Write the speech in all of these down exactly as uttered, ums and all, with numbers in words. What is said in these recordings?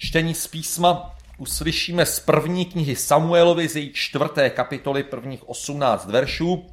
Čtení z písma uslyšíme z první knihy Samuelovi z její čtvrté kapitoly prvních osmnáct veršů.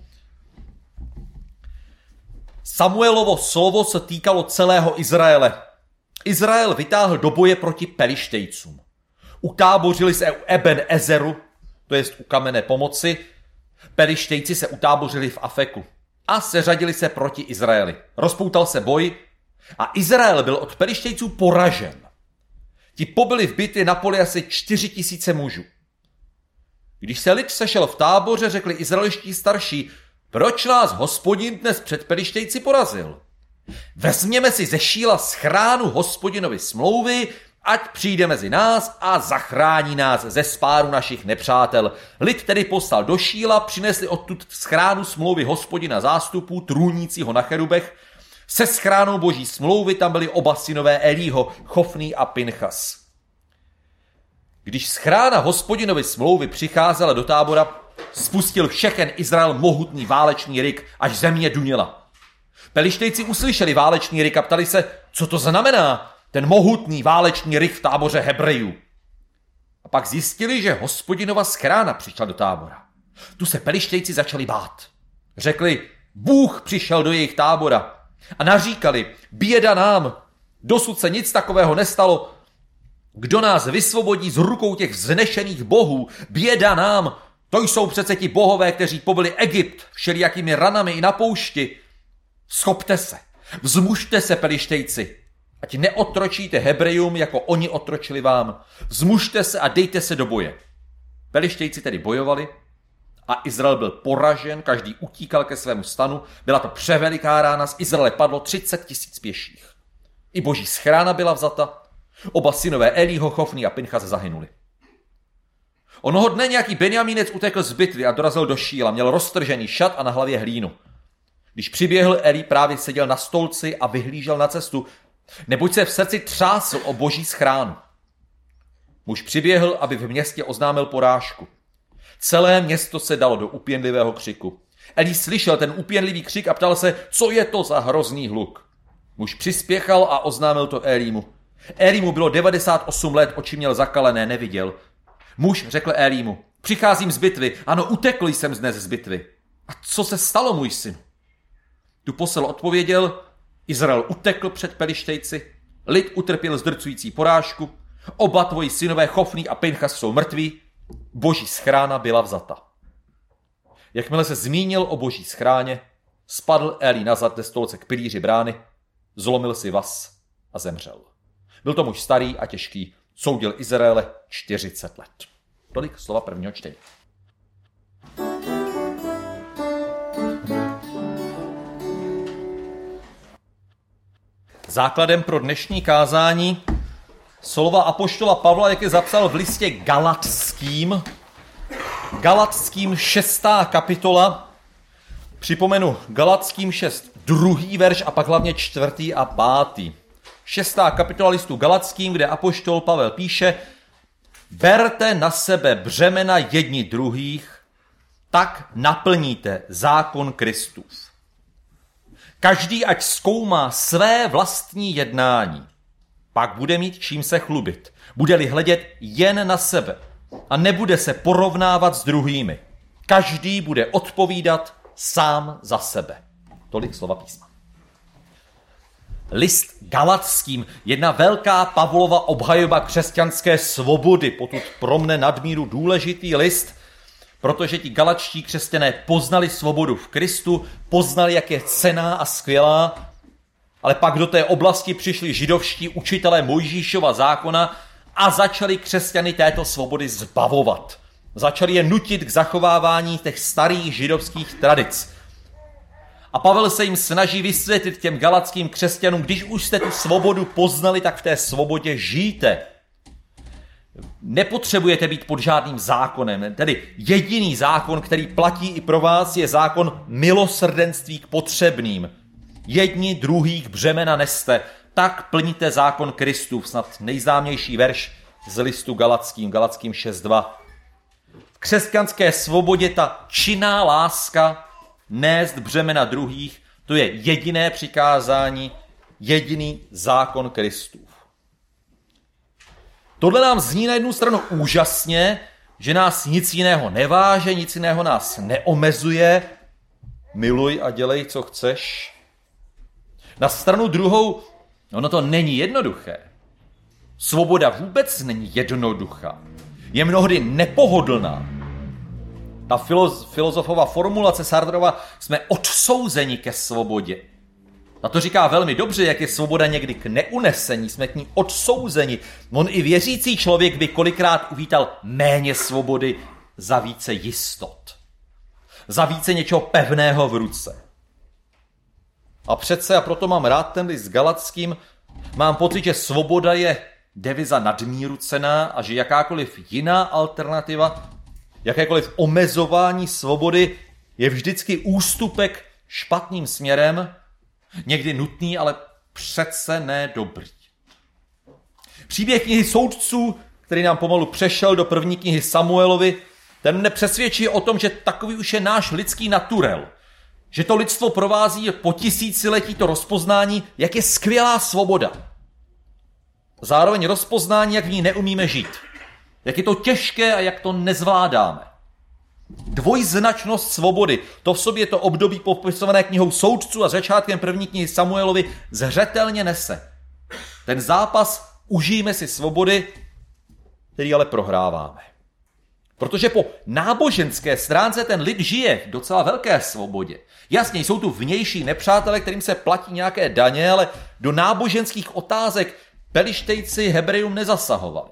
Samuelovo slovo se týkalo celého Izraele. Izrael vytáhl do boje proti Pelištejcům. Utábořili se u Eben Ezeru, to jest u kamenné pomoci. Pelištejci se utábořili v Afeku a seřadili se proti Izraeli. Rozpoutal se boj a Izrael byl od Pelištejců poražen. Ti pobyli v bitvě na poli asi čtyři tisíce mužů. Když se lid sešel v táboře, řekli izraelští starší: proč nás Hospodin dnes před Pelištejci porazil? Vezměme si ze Šíla z chránu Hospodinovy smlouvy, ať přijde mezi nás a zachrání nás ze spáru našich nepřátel. Lid tedy poslal do Šíla, přinesli odtud z chránu smlouvy Hospodina zástupů, trůnícího na cherubech. Se schránou boží smlouvy tam byli oba synové Elího, Chofný a Pinchas. Když schrána Hospodinovy smlouvy přicházela do tábora, spustil všechen Izrael mohutný válečný ryk, až země duněla. Pelištejci uslyšeli válečný ryk a ptali se, co to znamená, ten mohutný válečný ryk v táboře Hebrejů. A pak zjistili, že Hospodinova schrána přišla do tábora. Tu se Pelištejci začali bát. Řekli, Bůh přišel do jejich tábora. A naříkali, běda nám, dosud se nic takového nestalo. Kdo nás vysvobodí z rukou těch vznešených bohů, běda nám, to jsou přece ti bohové, kteří pobili Egypt všelijakými ranami i na poušti. Schopte se, vzmužte se, Pelištejci, ať neotročíte Hebrejům, jako oni otročili vám. Vzmužte se a dejte se do boje. Pelištejci tedy bojovali a Izrael byl poražen, každý utíkal ke svému stanu. Byla to převeliká rána, z Izraele padlo třicet tisíc pěších. I boží schrána byla vzata, oba synové Elího, Chofný a Pinchas zahynuli. Onoho dne nějaký Benjamínec utekl z bitvy a dorazil do Šíla, měl roztržený šat a na hlavě hlínu. Když přiběhl, Elí právě seděl na stolci a vyhlížel na cestu, neboť se v srdci třásl o boží schránu. Muž přiběhl, aby v městě oznámil porážku. Celé město se dalo do úpěnlivého křiku. Elí slyšel ten úpěnlivý křik a ptal se, co je to za hrozný hluk. Muž přispěchal a oznámil to Elímu. Elímu bylo devadesát osm let, oči měl zakalené, neviděl. Muž řekl Elímu, přicházím z bitvy, ano, utekl jsem dnes z bitvy. A co se stalo, můj syn? Tu posel odpověděl, Izrael utekl před Pelištejci, lid utrpěl zdrcující porážku, oba tvoji synové Chofný a Pinchas jsou mrtví, boží schrána byla vzata. Jakmile se zmínil o boží schráně, spadl Elí nazad ze stolce k pilíři brány, zlomil si vaz a zemřel. Byl to muž starý a těžký, soudil Izraele čtyřicet let. Tolik slova prvního čtení. Základem pro dnešní kázání slova apoštola Pavla, jak je zapsal v listě Galatským. Galatským šestá kapitola. Připomenu Galatským šest, druhý verš a pak hlavně čtvrtý a pátý. Šestá kapitola listu Galatským, kde apoštol Pavel píše: berte na sebe břemena jedni druhých, tak naplníte zákon Kristův. Každý ať zkoumá své vlastní jednání, pak bude mít čím se chlubit. Bude-li hledět jen na sebe a nebude se porovnávat s druhými. Každý bude odpovídat sám za sebe. Tolik slova písma. List Galatským, jedna velká Pavlova obhajoba křesťanské svobody, potud pro mne nadmíru důležitý list, protože ti galačtí křesťané poznali svobodu v Kristu, poznali, jak je cenná a skvělá, ale pak do té oblasti přišli židovští učitelé Mojžíšova zákona a začali křesťany této svobody zbavovat. Začali je nutit k zachovávání těch starých židovských tradic. A Pavel se jim snaží vysvětlit těm galatským křesťanům, když už jste tu svobodu poznali, tak v té svobodě žijte. Nepotřebujete být pod žádným zákonem. Tedy jediný zákon, který platí i pro vás, je zákon milosrdenství k potřebným. Jedni druhých břemena neste, tak plníte zákon Kristův, snad nejznámější verš z listu Galatským, Galatským šest dva. V křesťanské svobodě ta činná láska nést břemena druhých, to je jediné přikázání, jediný zákon Kristův. Tohle nám zní na jednu stranu úžasně, že nás nic jiného neváže, nic jiného nás neomezuje. Miluj a dělej, co chceš. Na stranu druhou, ono to není jednoduché. Svoboda vůbec není jednoduchá. Je mnohdy nepohodlná. Ta filoz, filozofová formulace Sartrova, jsme odsouzeni ke svobodě. A to říká velmi dobře, jak je svoboda někdy k neunesení, jsme k ní odsouzeni. On i věřící člověk by kolikrát uvítal méně svobody za více jistot. Za více něčeho pevného v ruce. A přece, a proto mám rád ten list Galatským, mám pocit, že svoboda je deviza nadmíru cenná a že jakákoliv jiná alternativa, jakékoliv omezování svobody je vždycky ústupek špatným směrem, někdy nutný, ale přece ne dobrý. Příběh knihy Soudců, který nám pomalu přešel do první knihy Samuelovi, ten mne přesvědčí o tom, že takový už je náš lidský naturel. Že to lidstvo provází po tisíciletí to rozpoznání, jak je skvělá svoboda. Zároveň rozpoznání, jak v ní neumíme žít. Jak je to těžké a jak to nezvládáme. Dvojznačnost svobody, to v sobě to období popisované knihou Soudců a začátkem první knihy Samuelovi zřetelně nese. Ten zápas užijme si svobody, který ale prohráváme. Protože po náboženské stránce ten lid žije v docela velké svobodě. Jasně, jsou tu vnější nepřátelé, kterým se platí nějaké daně, ale do náboženských otázek Pelištejci Hebrejům nezasahovali.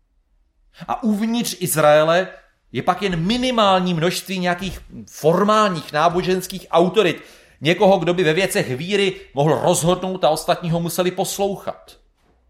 A uvnitř Izraele je pak jen minimální množství nějakých formálních náboženských autorit. Někoho, kdo by ve věcech víry mohl rozhodnout a ostatní ho museli poslouchat.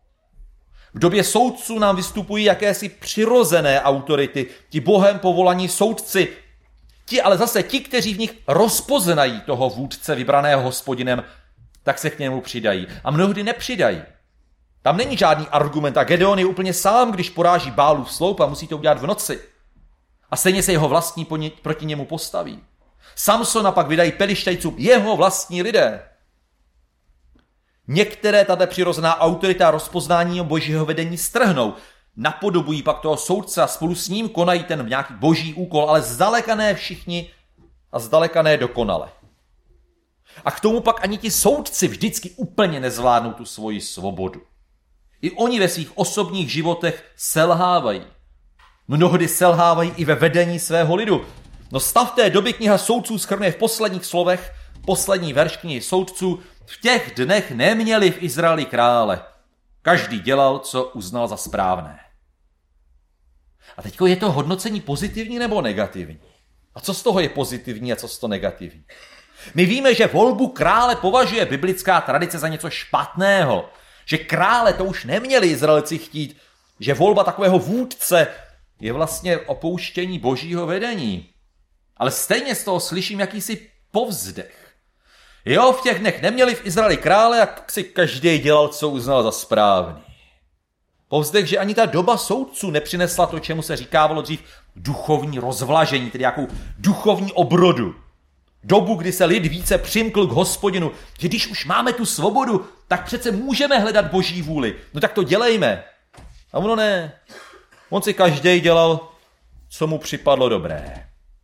V době soudců nám vystupují jakési přirozené autority, ti bohem povolaní soudci, ti ale zase ti, kteří v nich rozpoznají toho vůdce vybraného Hospodinem, tak se k němu přidají. A mnohdy nepřidají. Tam není žádný argument a Gedeon je úplně sám, když poráží Bálův sloup a musí to udělat v noci. A stejně se jeho vlastní proti němu postaví. Samsona pak vydají Pelištejcům jeho vlastní lidé. Některé tato přirozená autorita a rozpoznání božího vedení strhnou. Napodobují pak toho soudce a spolu s ním konají ten nějaký boží úkol, ale zdaleka ne všichni a zdaleka ne dokonale. A k tomu pak ani ti soudci vždycky úplně nezvládnou tu svoji svobodu. I oni ve svých osobních životech selhávají. Mnohdy selhávají i ve vedení svého lidu. No stav té doby kniha Soudců shrnuje v posledních slovech, poslední verš knihy Soudců: v těch dnech neměli v Izraeli krále. Každý dělal, co uznal za správné. A teďko je to hodnocení pozitivní nebo negativní? A co z toho je pozitivní a co z toho negativní? My víme, že volbu krále považuje biblická tradice za něco špatného. Že krále to už neměli Izraelci chtít. Že volba takového vůdce je vlastně opouštění božího vedení. Ale stejně z toho slyším jakýsi povzdech. Jo, v těch dnech neměli v Izraeli krále a si každý dělal, co uznal za správný. Povzdech, že ani ta doba soudců nepřinesla to, čemu se říkávalo dřív duchovní rozvlažení, tedy jakou duchovní obrodu. Dobu, kdy se lid více přimkl k Hospodinu, že když už máme tu svobodu, tak přece můžeme hledat boží vůli. No tak to dělejme. A ono ne. On si každý dělal, co mu připadlo dobré.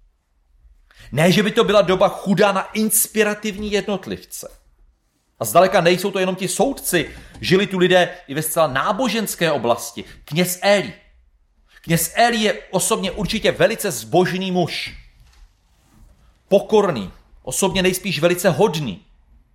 Ne, že by to byla doba chudá na inspirativní jednotlivce. A zdaleka nejsou to jenom ti soudci. Žili tu lidé i ve zcela náboženské oblasti. Kněz Eli. Kněz Eli je osobně určitě velice zbožný muž. Pokorný. Osobně nejspíš velice hodný.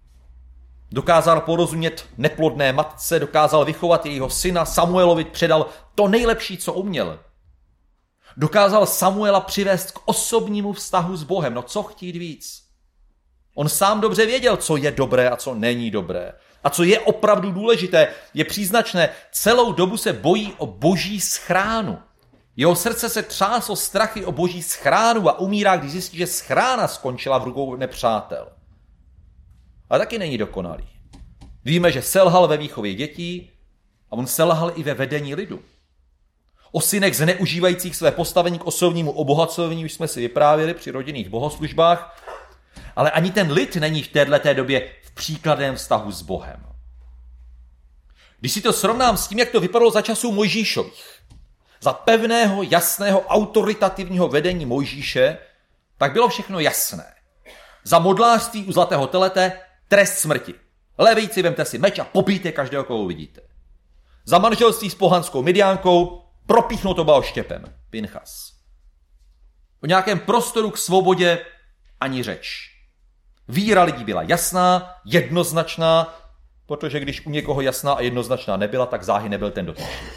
Dokázal porozumět neplodné matce, dokázal vychovat jejího syna, Samuelovi předal to nejlepší, co uměl. Dokázal Samuela přivést k osobnímu vztahu s Bohem. No co chtít víc? On sám dobře věděl, co je dobré a co není dobré. A co je opravdu důležité, je příznačné, celou dobu se bojí o boží schránu. Jeho srdce se třáslo strachy o boží schránu a umírá, když zjistí, že schrána skončila v rukou nepřátel. Ale taky není dokonalý. Víme, že selhal ve výchově dětí a on selhal i ve vedení lidu. O synech zneužívajících své postavení k osobnímu obohacování už jsme si vyprávěli při rodinných bohoslužbách, ale ani ten lid není v této době v příkladném vztahu s Bohem. Když si to srovnám s tím, jak to vypadalo za časů Mojžíšových, za pevného, jasného, autoritativního vedení Mojžíše, tak bylo všechno jasné. Za modlářství u zlatého telete trest smrti. Levejci, vemte si meč a pobijte každého, koho uvidíte. Za manželství s pohanskou Midiánkou propíchnout to baoštěpem. Pinchas. O nějakém prostoru k svobodě ani řeč. Víra lidí byla jasná, jednoznačná, protože když u někoho jasná a jednoznačná nebyla, tak záhy nebyl ten dotyčný.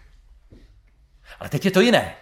Ale teď je to jiné.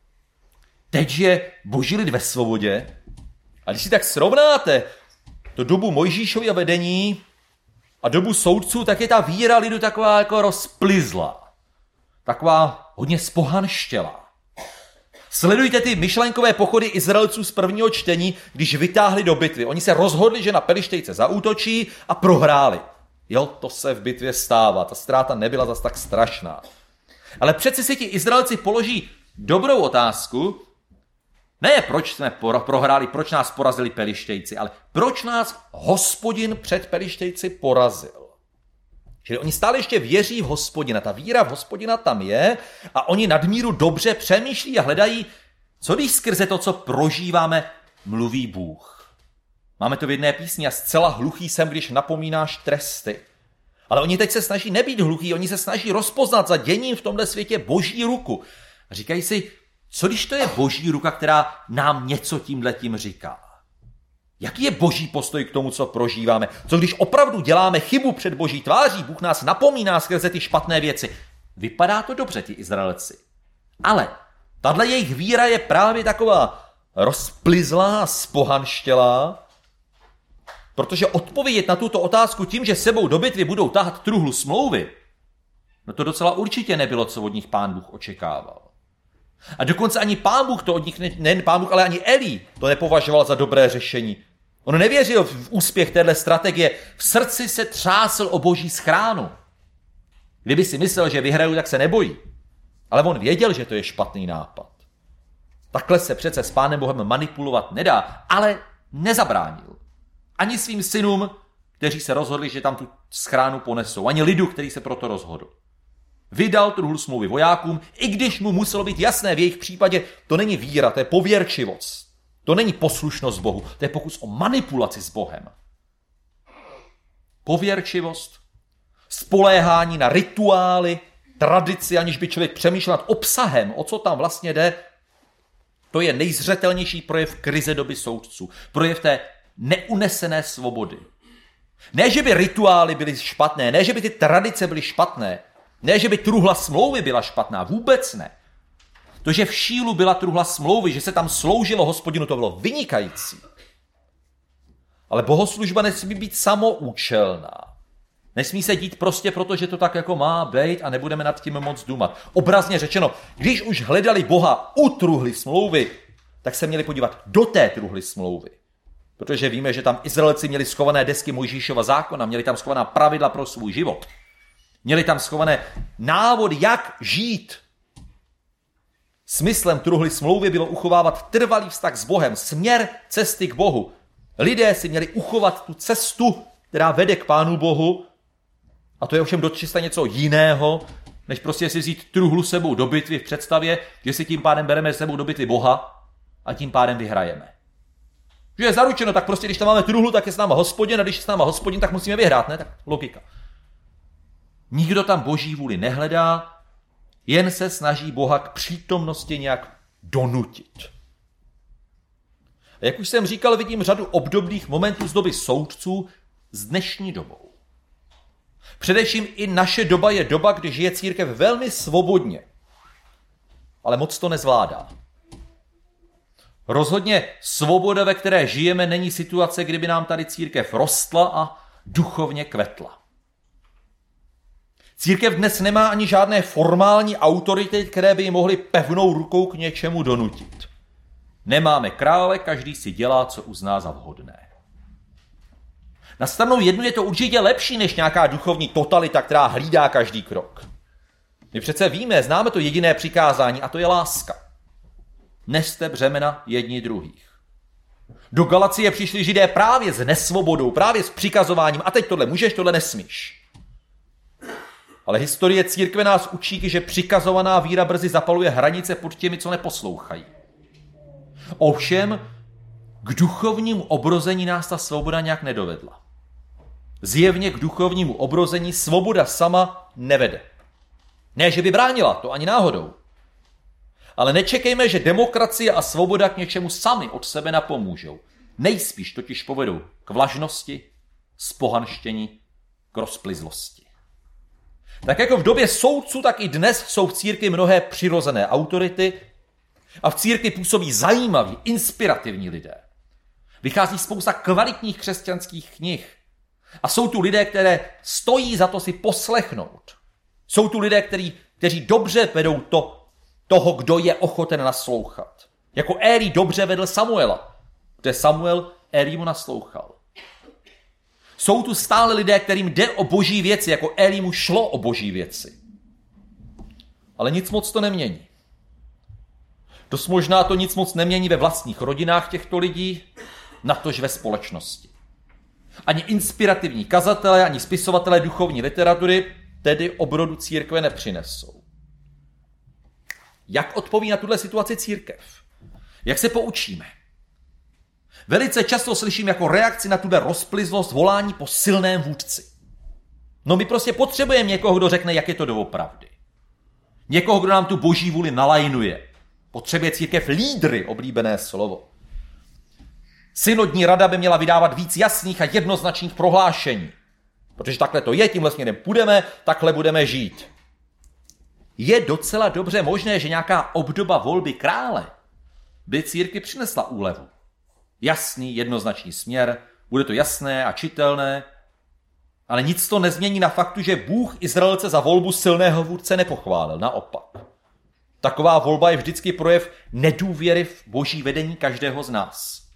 Teď je boží lid ve svobodě a když si tak srovnáte to dobu Mojžíšového vedení a dobu soudců, tak je ta víra lidu taková jako rozplizlá. Taková hodně spohanštělá. Sledujte ty myšlenkové pochody Izraelců z prvního čtení, když vytáhli do bitvy. Oni se rozhodli, že na Pelištejce zaútočí a prohráli. Jo, to se v bitvě stává. Ta ztráta nebyla zas tak strašná. Ale přeci si ti Izraelci položí dobrou otázku, ne proč jsme prohráli, proč nás porazili Pelištejci, ale proč nás Hospodin před Pelištejci porazil. Čili oni stále ještě věří v Hospodina, ta víra v Hospodina tam je a oni nadmíru dobře přemýšlí a hledají, co když skrze to, co prožíváme, mluví Bůh. Máme to v jedné písni a zcela hluchý jsem, když napomínáš tresty. Ale oni teď se snaží nebýt hluchý, oni se snaží rozpoznat za děním v tomhle světě boží ruku. A říkají si, co když to je boží ruka, která nám něco tímhletím říká? Jaký je boží postoj k tomu, co prožíváme? Co když opravdu děláme chybu před boží tváří, Bůh nás napomíná skrze ty špatné věci? Vypadá to dobře, ti Izraelci. Ale tato jejich víra je právě taková rozplizlá, spohanštělá, protože odpovědět na tuto otázku tím, že sebou do bitvy budou tahat truhlu smlouvy, no to docela určitě nebylo, co od nich Pán Bůh očekával. A dokonce ani Pán Bůh to od nich, nejen Pán Bůh, ale ani Eli to nepovažoval za dobré řešení. On nevěřil v úspěch téhle strategie. V srdci se třásl o boží schránu. Kdyby si myslel, že vyhrajou, tak se nebojí. Ale on věděl, že to je špatný nápad. Takhle se přece s Pánem Bohem manipulovat nedá, ale nezabránil. Ani svým synům, kteří se rozhodli, že tam tu schránu ponesou. Ani lidu, který se proto rozhodl. Vydal truhlu smlouvy vojákům, i když mu muselo být jasné v jejich případě, to není víra, to je pověrčivost. To není poslušnost Bohu, to je pokus o manipulaci s Bohem. Pověrčivost, spoléhání na rituály, tradici, aniž by člověk přemýšlel nad obsahem, o co tam vlastně jde, to je nejzřetelnější projev krize doby soudců. Projev té neunesené svobody. Ne, že by rituály byly špatné, ne, že by ty tradice byly špatné, ne, že by truhla smlouvy byla špatná, vůbec ne. To, že v Šílu byla truhla smlouvy, že se tam sloužilo Hospodinu, to bylo vynikající. Ale bohoslužba nesmí být samoučelná. Nesmí se dít prostě proto, že to tak jako má být a nebudeme nad tím moc důmat. Obrazně řečeno, když už hledali Boha u truhly smlouvy, tak se měli podívat do té truhly smlouvy. Protože víme, že tam Izraelci měli schované desky Mojžíšova zákona, měli tam schovaná pravidla pro svůj život. Měli tam schované návody, jak žít. Smyslem truhly smlouvy bylo uchovávat trvalý vztah s Bohem, směr cesty k Bohu. Lidé si měli uchovat tu cestu, která vede k Pánu Bohu, a to je ovšem dočista něco jiného, než prostě si vzít truhlu sebou do bitvy v představě, že si tím pádem bereme sebou do bitvy Boha a tím pádem vyhrajeme. Že je zaručeno, tak prostě když tam máme truhlu, tak je s náma Hospodin, a když je s náma Hospodin, tak musíme vyhrát, ne? Tak logika. Nikdo tam boží vůli nehledá, jen se snaží Boha k přítomnosti nějak donutit. A jak už jsem říkal, vidím řadu obdobných momentů z doby soudců s dnešní dobou. Především i naše doba je doba, kdy žije církev velmi svobodně, ale moc to nezvládá. Rozhodně svoboda, ve které žijeme, není situace, kdyby nám tady církev rostla a duchovně kvetla. Církev dnes nemá ani žádné formální autority, které by ji mohly pevnou rukou k něčemu donutit. Nemáme krále, každý si dělá, co uzná za vhodné. Na stranu jednu je to určitě lepší než nějaká duchovní totalita, která hlídá každý krok. My přece víme, známe to jediné přikázání, a to je láska. Neste břemena jedni druhých. Do Galacie přišli Židé právě s nesvobodou, právě s přikazováním, a teď tohle můžeš, tohle nesmíš. Ale historie církve nás učí, že přikazovaná víra brzy zapaluje hranice pod těmi, co neposlouchají. Ovšem, k duchovnímu obrození nás ta svoboda nějak nedovedla. Zjevně k duchovnímu obrození svoboda sama nevede. Ne, že by bránila, to ani náhodou. Ale nečekejme, že demokracie a svoboda k něčemu sami od sebe napomůžou. Nejspíš totiž povedou k vlažnosti, spohanštění, k rozplizlosti. Tak jako v době soudců, tak i dnes jsou v církvi mnohé přirozené autority a v církvi působí zajímaví, inspirativní lidé. Vychází spousta kvalitních křesťanských knih. A jsou tu lidé, které stojí za to si poslechnout. Jsou tu lidé, kteří, kteří dobře vedou to, toho, kdo je ochoten naslouchat. Jako Éli dobře vedl Samuela, protože Samuel Élimu naslouchal. Jsou tu stále lidé, kterým jde o boží věci, jako Élimu šlo o boží věci. Ale nic moc to nemění. Dost možná to nic moc nemění ve vlastních rodinách těchto lidí, natož ve společnosti. Ani inspirativní kazatelé, ani spisovatelé duchovní literatury tedy obrodu církve nepřinesou. Jak odpoví na tuhle situaci církev? Jak se poučíme? Velice často slyším jako reakci na tuhle rozplizlost volání po silném vůdci. No my prostě potřebujeme někoho, kdo řekne, jak je to doopravdy. Někoho, kdo nám tu boží vůli nalajnuje. Potřebuje církev lídry, oblíbené slovo. Synodní rada by měla vydávat víc jasných a jednoznačných prohlášení. Protože takhle to je, tímhle směrem půjdeme, takhle budeme žít. Je docela dobře možné, že nějaká obdoba volby krále by církvi přinesla úlevu. Jasný, jednoznačný směr, bude to jasné a čitelné, ale nic to nezmění na faktu, že Bůh Izraelce za volbu silného vůdce nepochválil, naopak. Taková volba je vždycky projev nedůvěry v boží vedení každého z nás.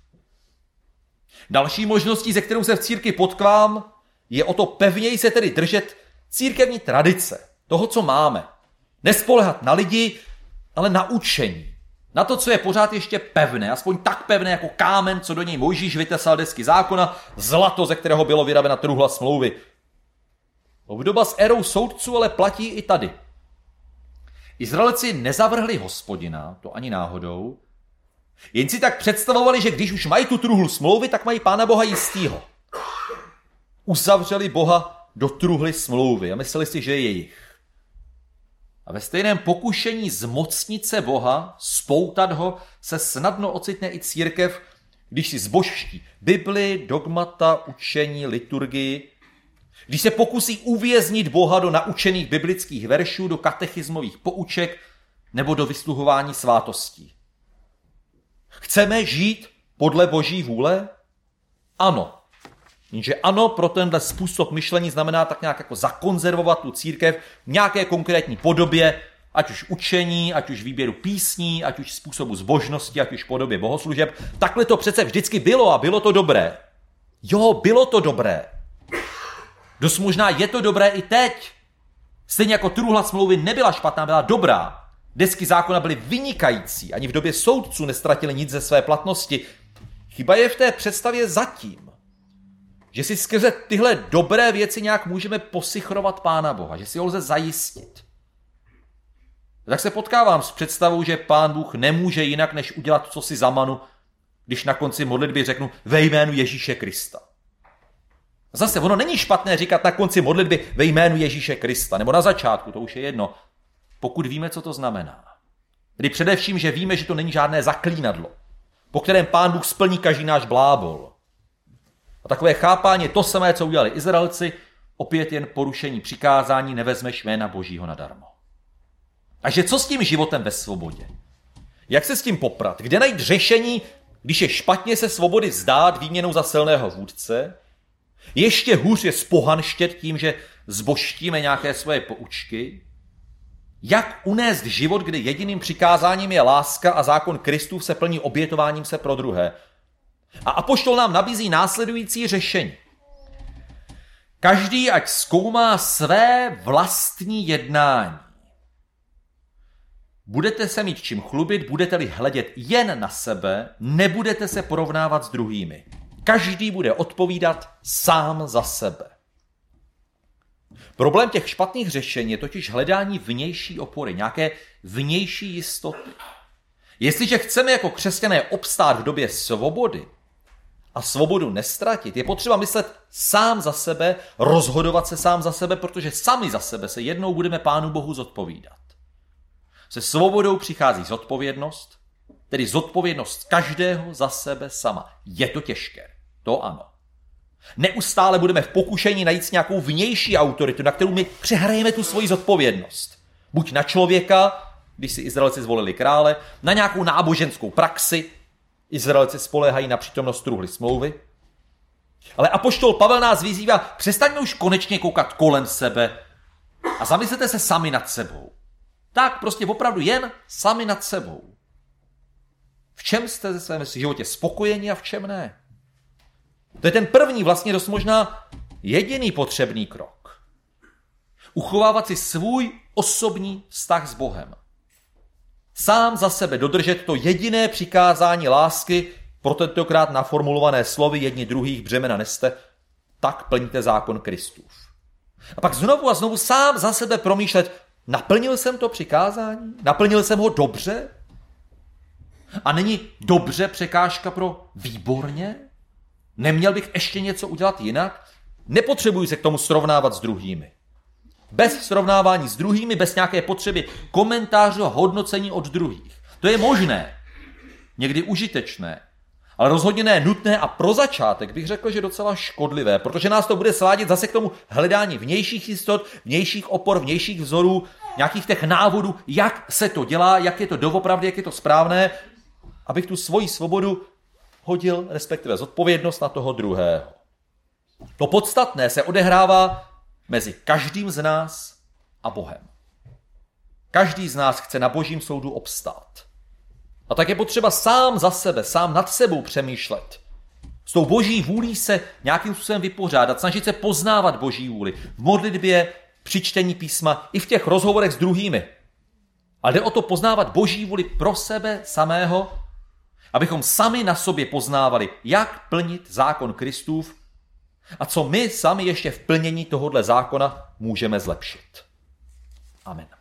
Další možností, ze kterou se v církvi potkám, je o to pevněji se tedy držet církevní tradice, toho, co máme. Nespoléhat na lidi, ale na učení. Na to, co je pořád ještě pevné, aspoň tak pevné jako kámen, co do něj Mojžíš vytesal desky zákona, zlato, ze kterého bylo vyrabena truhla smlouvy. Obdoba s érou soudců ale platí i tady. Izraelci nezavrhli Hospodina, to ani náhodou, jen si tak představovali, že když už mají tu truhlu smlouvy, tak mají Pána Boha jistýho. Uzavřeli Boha do truhly smlouvy a mysleli si, že je jejich. A ve stejném pokušení zmocnit se Boha, spoutat ho, se snadno ocitne i církev, když si zbožští Bibli, dogmata, učení, liturgii, když se pokusí uvěznit Boha do naučených biblických veršů, do katechismových pouček nebo do vysluhování svátostí. Chceme žít podle boží vůle? Ano. Jenže ano, pro tenhle způsob myšlení znamená tak nějak jako zakonzervovat tu církev v nějaké konkrétní podobě, ať už učení, ať už výběru písní, ať už způsobu zbožnosti, ať už podobě bohoslužeb. Takhle to přece vždycky bylo a bylo to dobré. Jo, bylo to dobré. Dost možná je to dobré i teď. Stejně jako truhla smlouvy nebyla špatná, byla dobrá. Desky zákona byly vynikající, ani v době soudců nestratili nic ze své platnosti. Chyba je v té představě zatím, že si skrze tyhle dobré věci nějak můžeme posichrovat Pána Boha, že si ho lze zajistit. Tak se potkávám s představou, že Pán Bůh nemůže jinak, než udělat co si zamanu, když na konci modlitby řeknu ve jménu Ježíše Krista. Zase, ono není špatné říkat na konci modlitby ve jménu Ježíše Krista, nebo na začátku, to už je jedno, pokud víme, co to znamená. Tedy především, že víme, že to není žádné zaklínadlo, po kterém Pán Bůh splní každý náš blábol. A takové chápání je to samé, co udělali Izraelci, opět jen porušení přikázání, nevezmeš jména Božího nadarmo. Takže co s tím životem ve svobodě? Jak se s tím poprat? Kde najít řešení, když je špatně se svobody vzdát výměnou za silného vůdce? Ještě hůř je spohanštět tím, že zbožtíme nějaké svoje poučky? Jak unést život, kdy jediným přikázáním je láska a zákon Kristův se plní obětováním se pro druhé? A apoštol nám nabízí následující řešení. Každý ať zkoumá své vlastní jednání. Budete se mít čím chlubit, budete-li hledět jen na sebe, nebudete se porovnávat s druhými. Každý bude odpovídat sám za sebe. Problém těch špatných řešení je totiž hledání vnější opory, nějaké vnější jistoty. Jestliže chceme jako křesťané obstát v době svobody a svobodu nestratit, je potřeba myslet sám za sebe, rozhodovat se sám za sebe, protože sami za sebe se jednou budeme Pánu Bohu zodpovídat. Se svobodou přichází zodpovědnost, tedy zodpovědnost každého za sebe sama. Je to těžké, to ano. Neustále budeme v pokušení najít si nějakou vnější autoritu, na kterou my přehrajeme tu svoji zodpovědnost. Buď na člověka, když si Izraelci zvolili krále, na nějakou náboženskou praxi, Izraelci spoléhají na přítomnost truhly smlouvy. Ale apoštol Pavel nás vyzývá, přestaňme už konečně koukat kolem sebe a zamyslete se sami nad sebou. Tak prostě opravdu jen sami nad sebou. V čem jste ze svém životě spokojeni a v čem ne? To je ten první, vlastně dost možná jediný potřebný krok. Uchovávat si svůj osobní vztah s Bohem. Sám za sebe dodržet to jediné přikázání lásky, pro tentokrát naformulované slovy jedni druhých břemena neste, tak plníte zákon Kristův. A pak znovu a znovu sám za sebe promýšlet, naplnil jsem to přikázání? Naplnil jsem ho dobře? A není dobře překážka pro výborně? Neměl bych ještě něco udělat jinak? Nepotřebuji se k tomu srovnávat s druhými. Bez srovnávání s druhými, bez nějaké potřeby komentářů a hodnocení od druhých. To je možné, někdy užitečné, ale rozhodně ne nutné a pro začátek bych řekl, že docela škodlivé, protože nás to bude svádět zase k tomu hledání vnějších jistot, vnějších opor, vnějších vzorů, nějakých těch návodů, jak se to dělá, jak je to doopravdy, jak je to správné, abych tu svoji svobodu hodil, respektive zodpovědnost na toho druhého. To podstatné se odehrává mezi každým z nás a Bohem. Každý z nás chce na Božím soudu obstát. A tak je potřeba sám za sebe, sám nad sebou přemýšlet. S tou Boží vůlí se nějakým způsobem vypořádat, snažit se poznávat Boží vůli v modlitbě, při čtení písma i v těch rozhovorech s druhými. Ale jde o to poznávat Boží vůli pro sebe samého, abychom sami na sobě poznávali, jak plnit zákon Kristův a co my sami ještě v plnění tohohle zákona můžeme zlepšit. Amen.